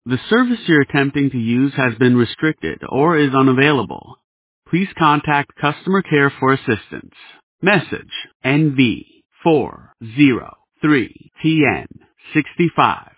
The service you're attempting to use has been restricted or is unavailable. Please contact customer care for assistance. Message NV403TN65.